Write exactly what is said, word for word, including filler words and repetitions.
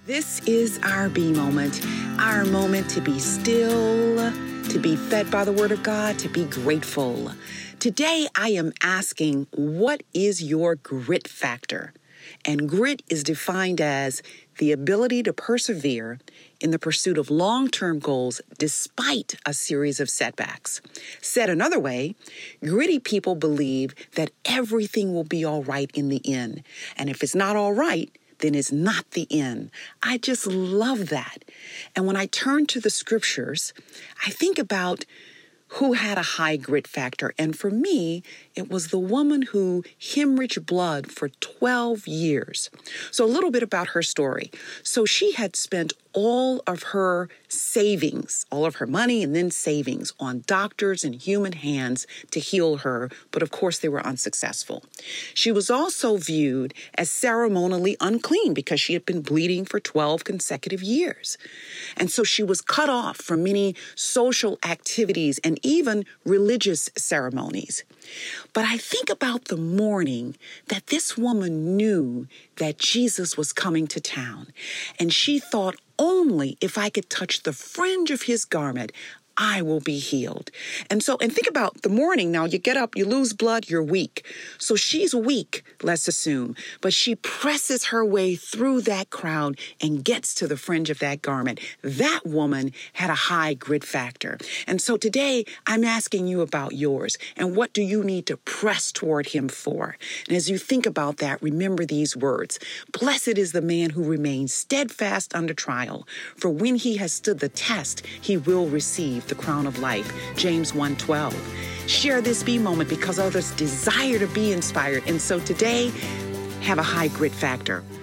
This is our B moment, our moment to be still, to be fed by the Word of God, to be grateful. Today, I am asking, what is your grit factor? And grit is defined as the ability to persevere in the pursuit of long-term goals despite a series of setbacks. Said another way, gritty people believe that everything will be all right in the end. And if it's not all right, then it's not the end. I just love that. And when I turn to the scriptures, I think about who had a high grit factor. And for me, it was the woman who hemorrhaged blood for twelve years. So a little bit about her story. So she had spent all of her savings, all of her money and then savings on doctors and human hands to heal her. But of course, they were unsuccessful. She was also viewed as ceremonially unclean because she had been bleeding for twelve consecutive years. And so she was cut off from many social activities and even religious ceremonies. But I think about the morning that this woman knew that Jesus was coming to town, and she thought, only if I could touch the fringe of his garment, I will be healed. And so, and think about the morning. Now you get up, you lose blood, you're weak. So she's weak, let's assume, but she presses her way through that crowd and gets to the fringe of that garment. That woman had a high grit factor. And so today I'm asking you about yours and what do you need to press toward him for? And as you think about that, remember these words. Blessed is the man who remains steadfast under trial, for when he has stood the test, he will receive the crown of life. James one twelve. Share this B moment because others desire to be inspired. And so today, have a high grit factor.